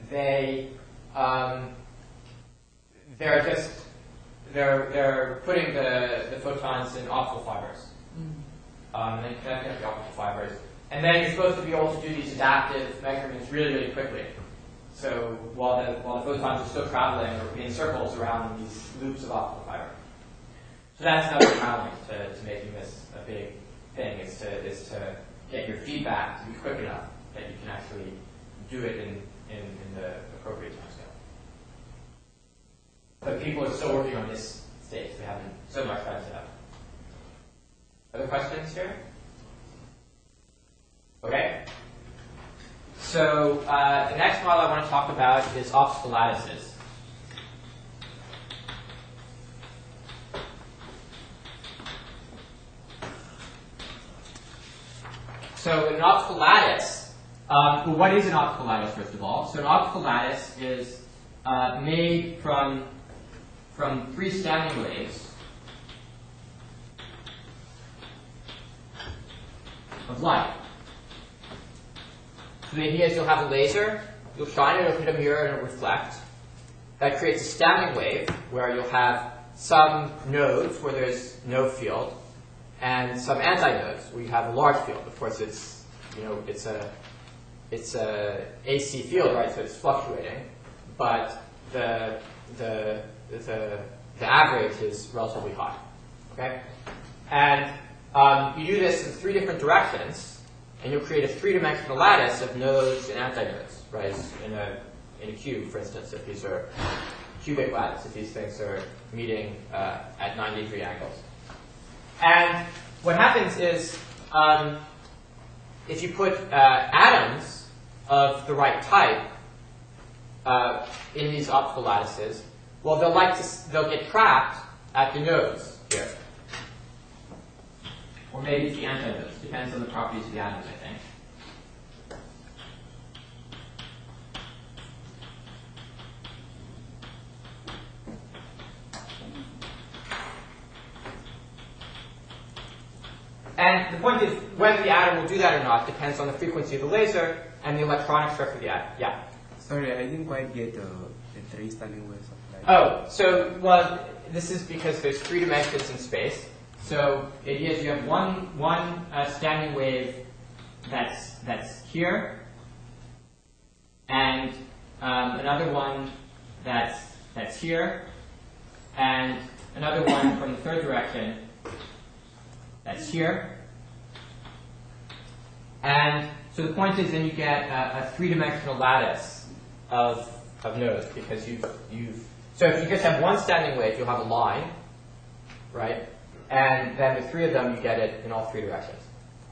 they're putting the photons in optical fibers, and then connecting up the optical fibers, and then you're supposed to be able to do these adaptive measurements really, really quickly. So while the photons are still traveling or in circles around these loops of optical fiber. So that's another challenge to making this a big thing, is to get your feedback to be quick enough that you can actually do it in the appropriate time scale. But people are still working on this stage. They haven't so much time set up. Other questions here? Okay. So the next model I want to talk about is optical lattices. So an optical lattice, well, what is an optical lattice, first of all? So an optical lattice is made from three standing waves of light. So the idea is you'll have a laser, you'll shine it, it'll hit a mirror, and it'll reflect. That creates a standing wave where you'll have some nodes where there's no field, and some antinodes where you have a large field. Of course, it's a AC field, right? So it's fluctuating, but the average is relatively high. Okay, and you do this in three different directions. And you'll create a three-dimensional lattice of nodes and antinodes, right? In a cube, for instance, if these are cubic lattice, if these things are meeting at 90-degree angles. And what happens is, if you put atoms of the right type in these optical lattices, well, they'll get trapped at the nodes here. Or maybe it's the antinodes. Depends on the properties of the atoms, I think. And the point is, whether the atom will do that or not depends on the frequency of the laser and the electronic structure of the atom. Yeah? Sorry, I didn't quite get the three standing waves of light. Oh, so, well, this is because there's three dimensions in space. So the idea is you have one standing wave that's here, and another one that's here, and another one from the third direction that's here. And so the point is, then you get a three-dimensional lattice of nodes, because so if you just have one standing wave, you'll have a line, right? And then the three of them, you get it in all three directions.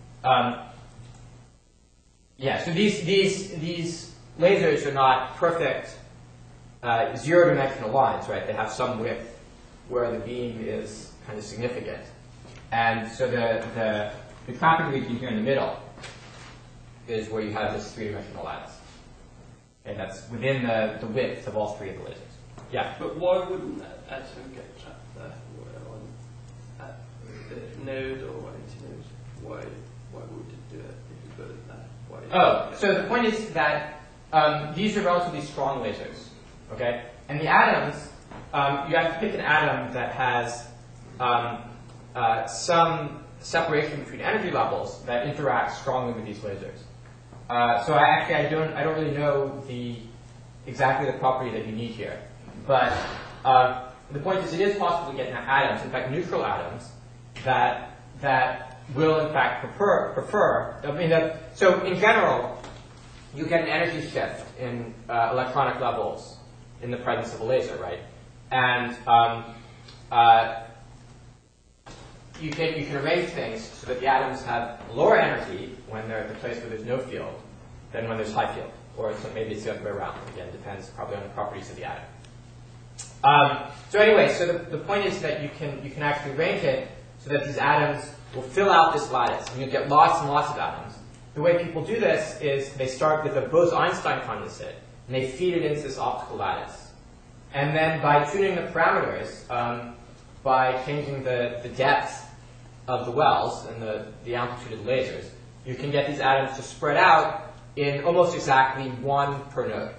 Yeah, so these lasers are not perfect zero-dimensional lines, right? They have some width where the beam is kind of significant. And so the trapping region here in the middle is where you have this three-dimensional lattice. Okay, that's within the width of all three of the lasers. Yeah. But why wouldn't that atom get trapped there at the node or antinode? Why would it do it if you put it there? Why Oh, so the point is that these are relatively strong lasers, okay? And the atoms, you have to pick an atom that has some separation between energy levels that interact strongly with these lasers. So I don't really know exactly the property that you need here, but the point is it is possible to get atoms, in fact neutral atoms, that will in fact prefer. I mean, so in general, you get an energy shift in electronic levels in the presence of a laser, right? And you can arrange things so that the atoms have lower energy when they're at the place where there's no field than when there's high field. Or maybe it's the other way around. Again, it depends probably on the properties of the atom. So anyway, so the point is that you can actually arrange it so that these atoms will fill out this lattice, and you'll get lots and lots of atoms. The way people do this is they start with a Bose-Einstein condensate, and they feed it into this optical lattice. And then by tuning the parameters, by changing the depth of the wells and the amplitude of the lasers, you can get these atoms to spread out in almost exactly one per node.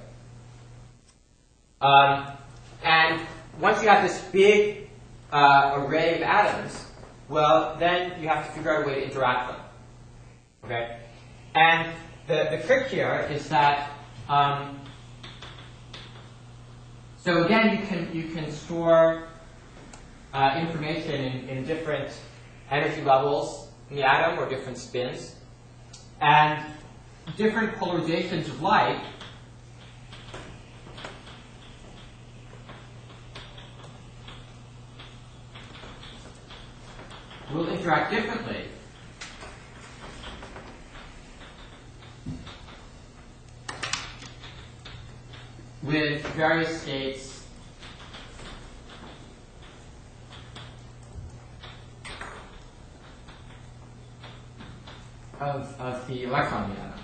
And once you have this big array of atoms, well, then you have to figure out a way to interact them. Okay? And the trick here is that, so again, you can store information in different energy levels in the atom or different spins. And different polarizations of light will interact differently with various states of the electron in the atom.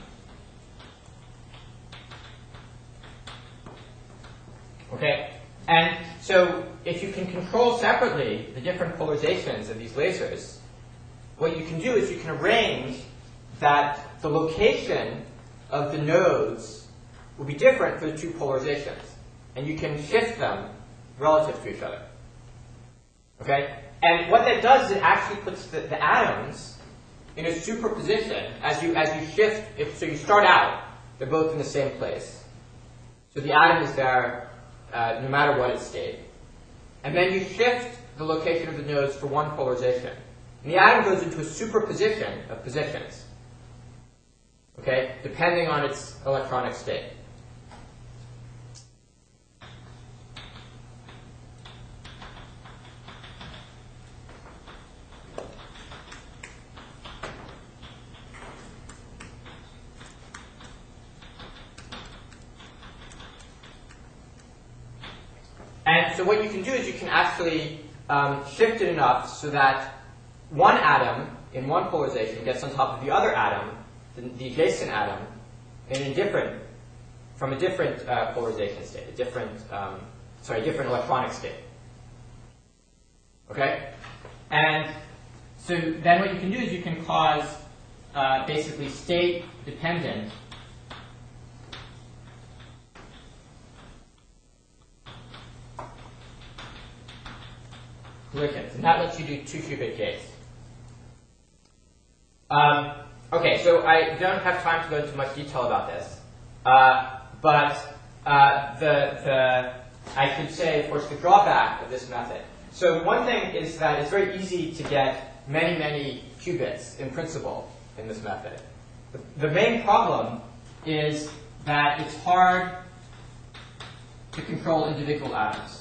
Okay? And so if you can control separately the different polarizations of these lasers, what you can do is you can arrange that the location of the nodes will be different for the two polarizations. And you can shift them relative to each other. Okay? And what that does is it actually puts the atoms in a superposition as you shift. So you start out, they're both in the same place. So the atom is there no matter what its state. And then you shift the location of the nodes for one polarization. And the atom goes into a superposition of positions, okay, depending on its electronic state. And so what you can do is you can actually shift it enough so that one atom in one polarization gets on top of the other atom, the adjacent atom, from a different polarization state, a different electronic state. Okay? And so then what you can do is you can cause basically state-dependent collisions, and that lets you do 2-qubit gates. Okay, so I don't have time to go into much detail about this, but I should say, of course, the drawback of this method. So one thing is that it's very easy to get many, many qubits in principle in this method. The main problem is that it's hard to control individual atoms.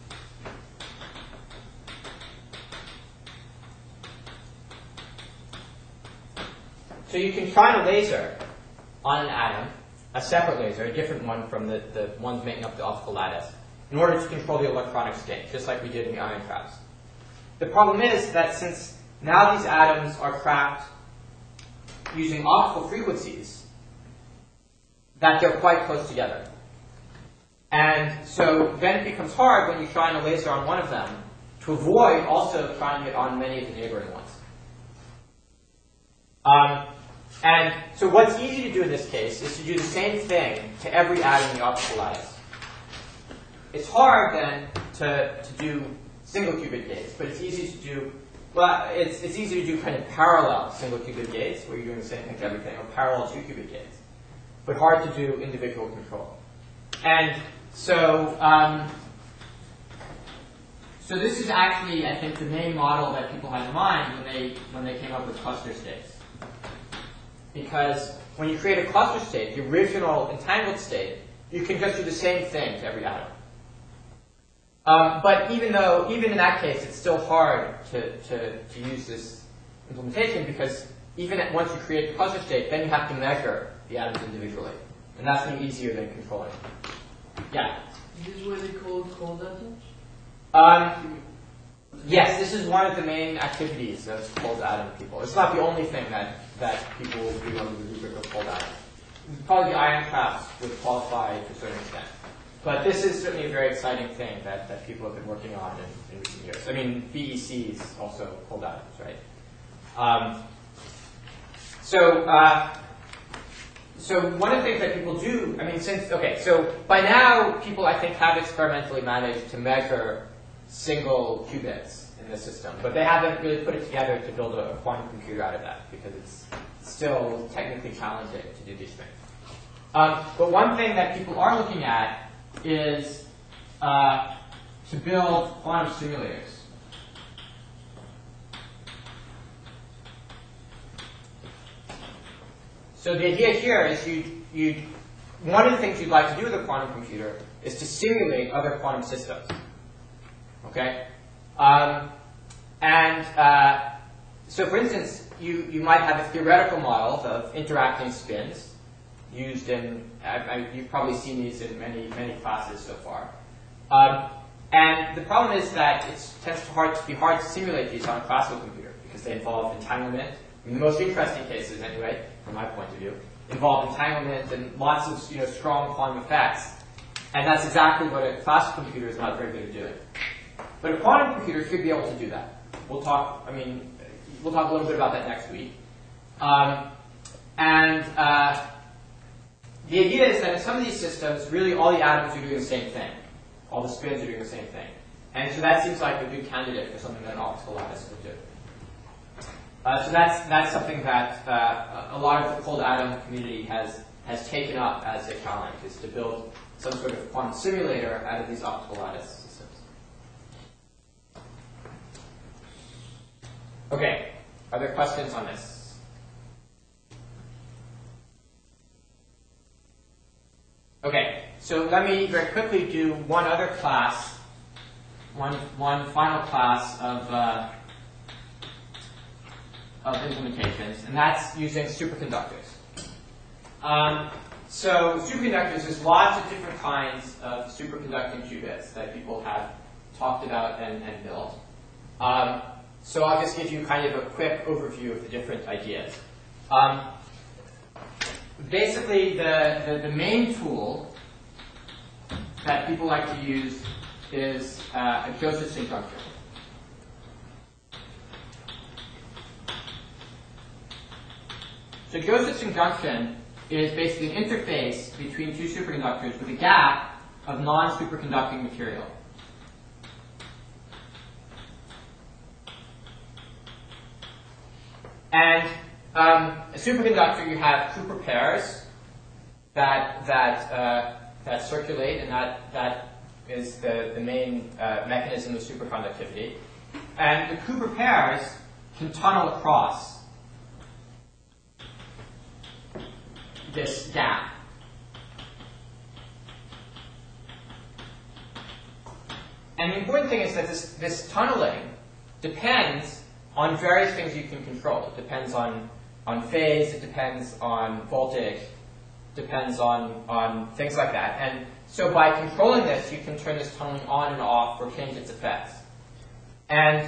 So you can shine a laser on an atom, a separate laser, a different one from the ones making up the optical lattice, in order to control the electronic state, just like we did in the ion traps. The problem is that since now these atoms are trapped using optical frequencies, that they're quite close together. And so then it becomes hard when you shine a laser on one of them to avoid also shining it on many of the neighboring ones. And so what's easy to do in this case is to do the same thing to every atom in the optical lattice. It's hard then to do single qubit gates, but it's easy to do, well, it's easy to do kind of parallel single qubit gates, where you're doing the same thing to everything, or parallel 2 qubit gates, but hard to do individual control. And so, so this is actually, I think, the main model that people had in mind when they came up with cluster states. Because when you create a cluster state, the original entangled state, you can just do the same thing to every atom. But even in that case, it's still hard to use this implementation, because even once you create the cluster state, then you have to measure the atoms individually. And that's going to be easier than controlling. Yeah? Is this what they call cold atoms? Yes, this is one of the main activities of cold atom people. It's not the only thing that people will do under the rubric of cold atoms. Probably the ion traps would qualify to a certain extent. But this is certainly a very exciting thing that people have been working on in recent years. I mean, BEC is also cold atoms, right? So one of the things that people do, I mean, so by now people, I think, have experimentally managed to measure single qubits in the system, but they haven't really put it together to build a quantum computer out of that, because it's still technically challenging to do these things. But one thing that people are looking at is to build quantum simulators. So the idea here is one of the things you'd like to do with a quantum computer is to simulate other quantum systems. Okay? So for instance, you might have a theoretical model of interacting spins used in, you've probably seen these in many classes so far. And the problem is that it tends to be hard to simulate these on a classical computer, because they involve entanglement. I mean, the most interesting cases, anyway, from my point of view, involve entanglement and lots of strong quantum effects. And that's exactly what a classical computer is not very good at doing. But a quantum computer should be able to do that. We'll talk a little bit about that next week. The idea is that in some of these systems, really all the atoms are doing the same thing. All the spins are doing the same thing. And so that seems like a good candidate for something that an optical lattice would do. So that's something that a lot of the cold atom community has taken up as a challenge, is to build some sort of quantum simulator out of these optical lattice systems. Okay, are there questions on this? Okay, so let me very quickly do one other class, one final class of implementations, and that's using superconductors. So superconductors, there's lots of different kinds of superconducting qubits that people have talked about and built. So I'll just give you kind of a quick overview of the different ideas. Basically, the main tool that people like to use is a Josephson junction. So Josephson junction is basically an interface between two superconductors with a gap of non-superconducting material. And a superconductor, you have Cooper pairs that circulate, and that is the main mechanism of superconductivity. And the Cooper pairs can tunnel across this gap. And the important thing is that this tunneling depends on various things you can control. It depends on phase, it depends on voltage, depends on things like that. And so by controlling this, you can turn this tunneling on and off or change its effects. And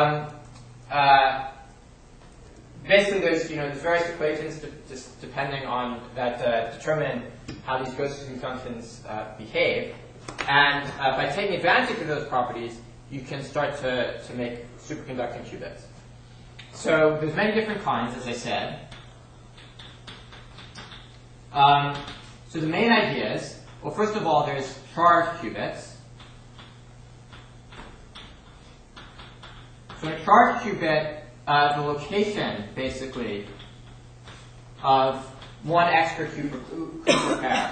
basically, there's various equations just depending on that determine how these Josephson junctions behave. And by taking advantage of those properties, you can start to make superconducting qubits. So there's many different kinds, as I said. So the main ideas, well, first of all, there's charged qubits. So in a charged qubit, the location, basically, of one extra Cooper pair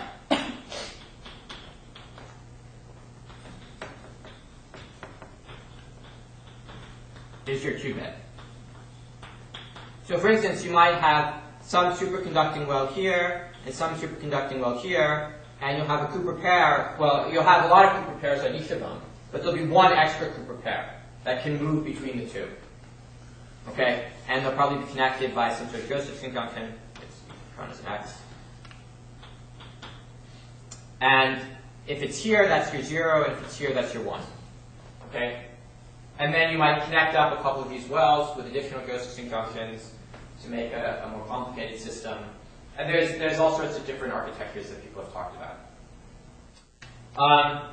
is your qubit. So for instance, you might have some superconducting well here, and some superconducting well here, and you'll have a Cooper pair. Well, you'll have a lot of Cooper pairs on each of them, but there'll be one extra Cooper pair that can move between the two. Okay? And they'll probably be connected by some sort of Josephson junction. It's known as X. And if it's here, that's your 0, and if it's here, that's your 1. Okay? And then you might connect up a couple of these wells with additional Josephson junctions to make a more complicated system. And there's all sorts of different architectures that people have talked about.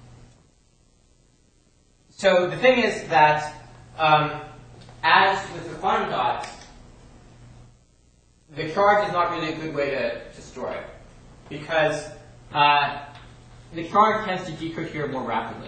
So the thing is that, as with the quantum dots, the charge is not really a good way to store it, because the charge tends to decohere more rapidly.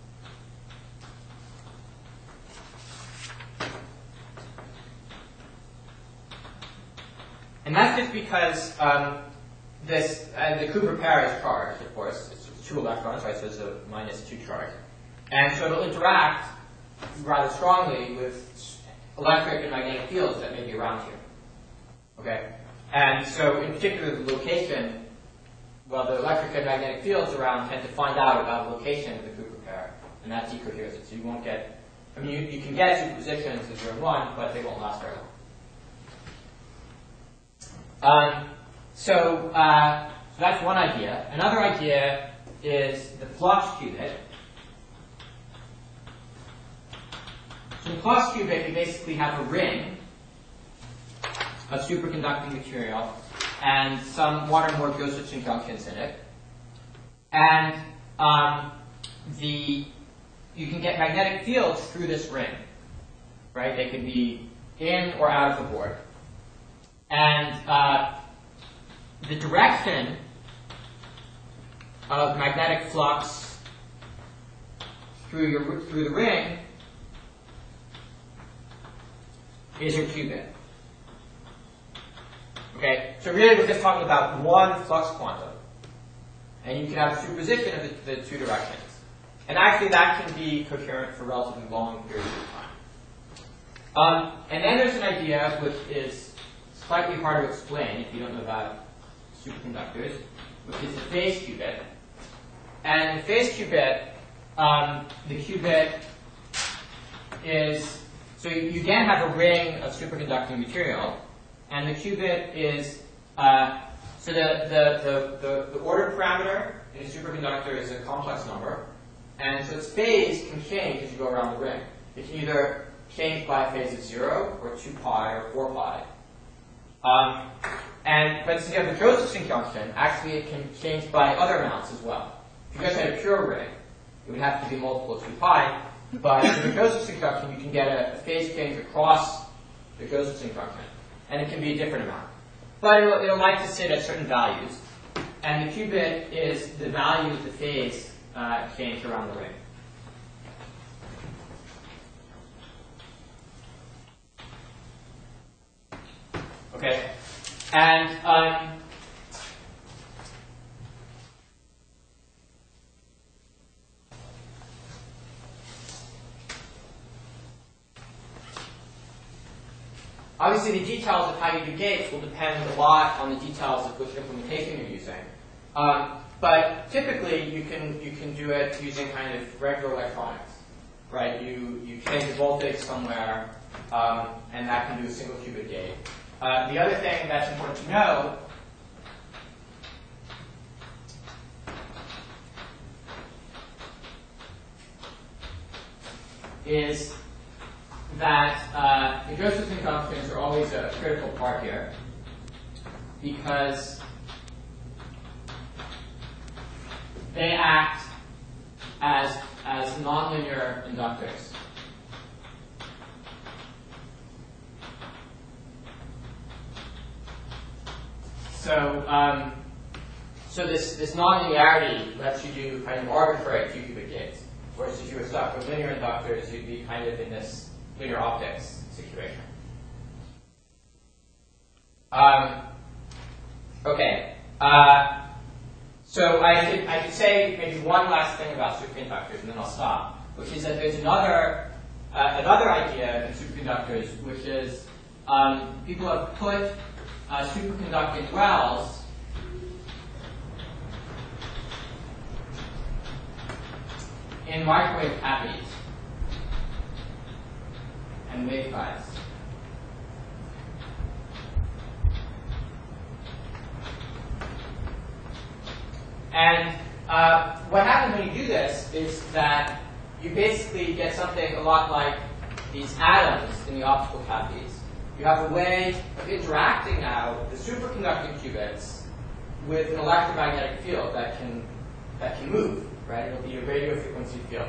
And that's just because the Cooper pair is charged, of course. It's 2 electrons, right? So it's a -2 charge. And so it'll interact rather strongly with electric and magnetic fields that may be around here. Okay? And so in particular, the location, well, the electric and magnetic fields around tend to find out about the location of the Cooper pair, and that decoheres it. So you won't get, I mean, you can get superpositions of 0 and 1, but they won't last very long. So that's one idea. Another idea is the flux qubit. So in the flux qubit, you basically have a ring of superconducting material and one or more Josephson junctions in it. And you can get magnetic fields through this ring, right? They can be in or out of the board. And the direction of magnetic flux through the ring is your qubit. Okay, so really we're just talking about one flux quantum, and you can have a superposition of the 2 directions. And actually that can be coherent for relatively long periods of time. And then there's an idea which is slightly harder to explain if you don't know about superconductors, which is the phase qubit. And the phase qubit, the qubit is, so you again have a ring of superconducting material, and the qubit is, so the order parameter in a superconductor is a complex number, and so its phase can change as you go around the ring. It can either change by a phase of 0, or 2 pi, or 4 pi. But since you have the Josephson junction, actually it can change by other amounts as well. If you just had a pure ring, it would have to be multiple of 2 pi, but in the Josephson junction, you can get a phase change across the Josephson junction, and it can be a different amount. But it'll like to sit at certain values, and the qubit is the value of the phase change around the ring. Okay, and obviously the details of how you do gates will depend a lot on the details of which implementation you're using. But typically you can do it using kind of regular electronics, right? You change the voltage somewhere, and that can do a single qubit gate. The other thing that's important to know is that the Josephson junctions are always a critical part here, because they act as nonlinear inductors. So this nonlinearity lets you do kind of arbitrary two-qubit gates, whereas if you were stuck with linear inductors, you'd be kind of in this linear optics situation. Okay. So I could say maybe one last thing about superconductors, and then I'll stop, which is that there's another idea in superconductors, which is people have put superconducting wells in microwave cavities and waveguides. And what happens when you do this is that you basically get something a lot like these atoms in the optical cavities. You have a way of interacting now the superconducting qubits with an electromagnetic field that can move, right? It'll be a radio frequency field.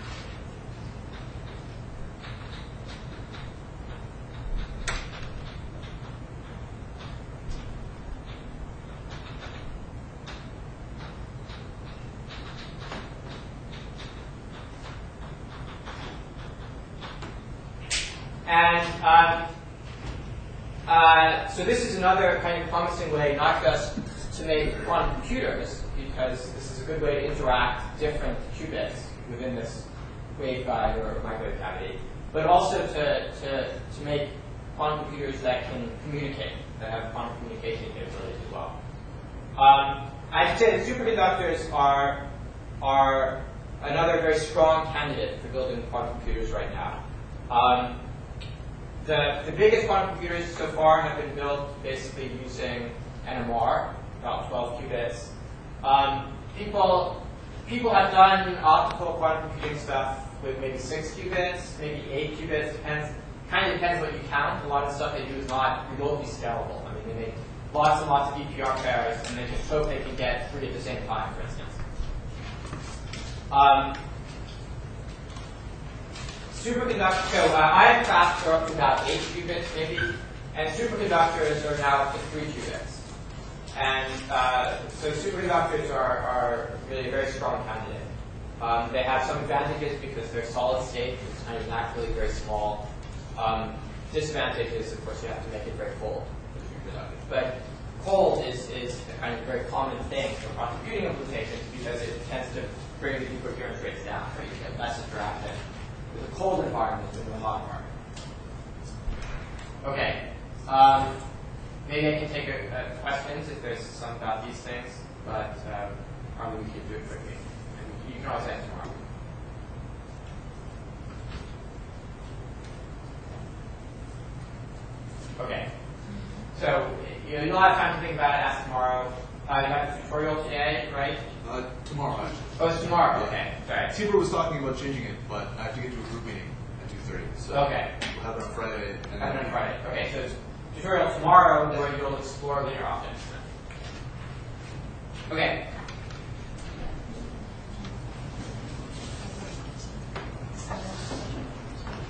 So this is another kind of promising way, not just to make quantum computers, because this is a good way to interact different qubits within this waveguide or microwave cavity, but also to make quantum computers that can communicate, that have quantum communication capabilities as well. I should say that superconductors are another very strong candidate for building quantum computers right now. The biggest quantum computers so far have been built basically using NMR, about 12 qubits. People have done optical quantum computing stuff with maybe 6 qubits, maybe 8 qubits. Kind of depends what you count. A lot of stuff they do is not remotely scalable. I mean, they make lots and lots of EPR pairs, and they just hope they can get 3 at the same time, for instance. Superconductors, so ion traps are up to about 8 qubits maybe, and superconductors are now up to 3 qubits. And so superconductors are really a very strong candidate. They have some advantages because they're solid state, it's kind of naturally very small. Disadvantages, of course, you have to make it very cold for superconductors. But cold is a kind of very common thing for quantum computing implementations because it tends to bring the decoherence rates down, right? You get less interaction with a cold environment than with a hot environment. Okay. Maybe I can take questions if there's some about these things, but probably we should do it quickly. And you can always ask tomorrow. Okay. So you'll have time to think about it, ask tomorrow. You have a tutorial today, right? Tomorrow, actually. Oh, it's tomorrow. Okay. Sorry. Tibor was talking about changing it, but I have to get to a group meeting at 2:30. So Okay. we'll have it on Friday. And And on Friday. Okay, so it's tutorial tomorrow where you'll explore linear optics. Okay.